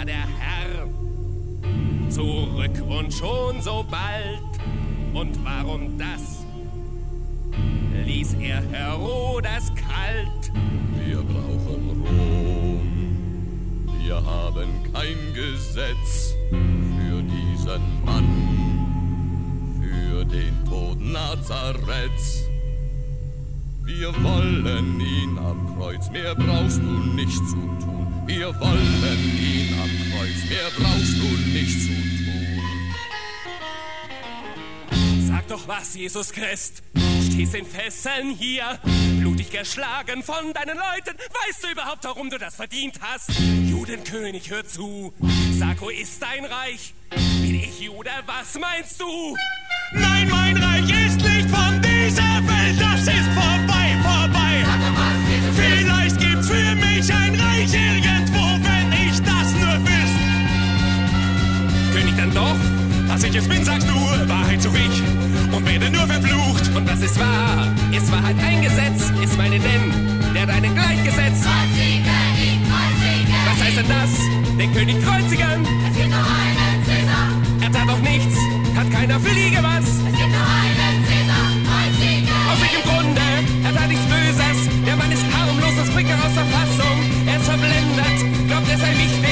der Herr. Zurück und schon so bald. Und warum das? Ließ er Herodes kalt. Wir brauchen Rom. Wir haben kein Gesetz für diesen Mann, für den Tod Nazareths. Wir wollen ihn am Kreuz, mehr brauchst du nicht zu tun. Wir wollen ihn am Kreuz, mehr brauchst du nicht zu tun. Sag doch was, Jesus Christ. Stehst in Fesseln hier, blutig geschlagen von deinen Leuten. Weißt du überhaupt, warum du das verdient hast? Judenkönig, hör zu. Sag, wo ist dein Reich? Bin ich Jude, was meinst du? Nein, mein Reich ist nicht von dieser Welt, das ist vorbei, vorbei. Vielleicht gibt's für mich ein Reich irgendwo, wenn ich das nur wüsste. König dann doch? Was ich es bin, sagst du, Wahrheit such ich und werde nur verflucht. Und das ist wahr, ist Wahrheit ein Gesetz, ist meine denn, der deinen gleichgesetzt. Kreuzigen ihn, kreuzigen. Was heißt denn das? Den König kreuzigen? Es gibt nur einen Cäsar. Er tat doch nichts, hat keiner Fliege was. Es gibt nur einen Cäsar, kreuzigen. Aus welchem Grunde? Er tat nichts Böses. Der Mann ist harmlos, das bringt er aus der Fassung. Er ist verblendet, glaubt er sei wichtig.